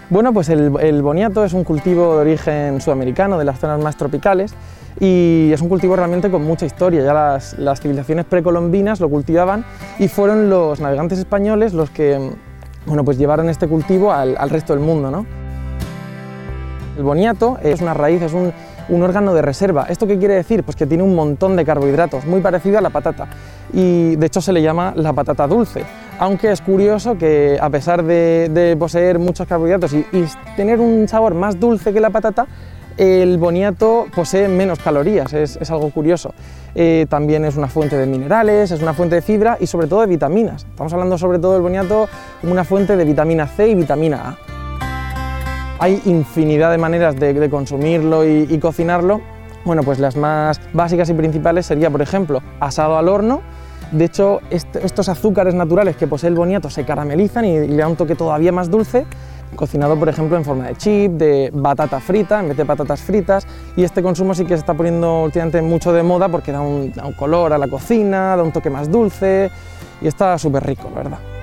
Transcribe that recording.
Bueno, pues el boniato es un cultivo de origen sudamericano, de las zonas más tropicales, y es un cultivo realmente con mucha historia. Ya las civilizaciones precolombinas lo cultivaban y fueron los navegantes españoles los que pues llevaron este cultivo al resto del mundo, ¿no? El boniato es una raíz, es un órgano de reserva. ¿Esto qué quiere decir? Pues que tiene un montón de carbohidratos, muy parecido a la patata, y de hecho se le llama la patata dulce, aunque es curioso que a pesar de poseer muchos carbohidratos y tener un sabor más dulce que la patata, el boniato posee menos calorías, es algo curioso. También es una fuente de minerales, es una fuente de fibra y sobre todo de vitaminas. Estamos hablando sobre todo del boniato como una fuente de vitamina C y vitamina A. Hay infinidad de maneras de consumirlo y cocinarlo. Bueno, pues las más básicas y principales sería, por ejemplo, asado al horno. De hecho, estos azúcares naturales que posee el boniato se caramelizan y le da un toque todavía más dulce. Cocinado, por ejemplo, en forma de chip, de batata frita, en vez de patatas fritas, y este consumo sí que se está poniendo últimamente mucho de moda porque da un color a la cocina, da un toque más dulce y está súper rico, la verdad.